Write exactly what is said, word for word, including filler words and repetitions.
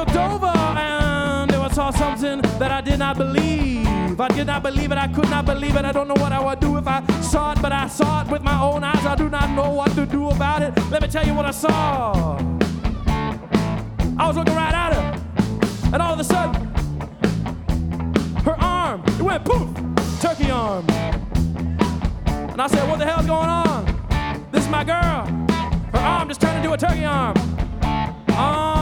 looked over and I saw something that I did not believe. I did not believe it. I could not believe it. I don't know what I would do if I saw it, but I saw it with my own eyes. I do not know what to do about it. Let me tell you what I saw. I was looking right at her, and all of a sudden, her arm, it went poof, turkey arm. And I said, what the hell's going on? This is my girl. Her arm just turned into a turkey arm. Arm.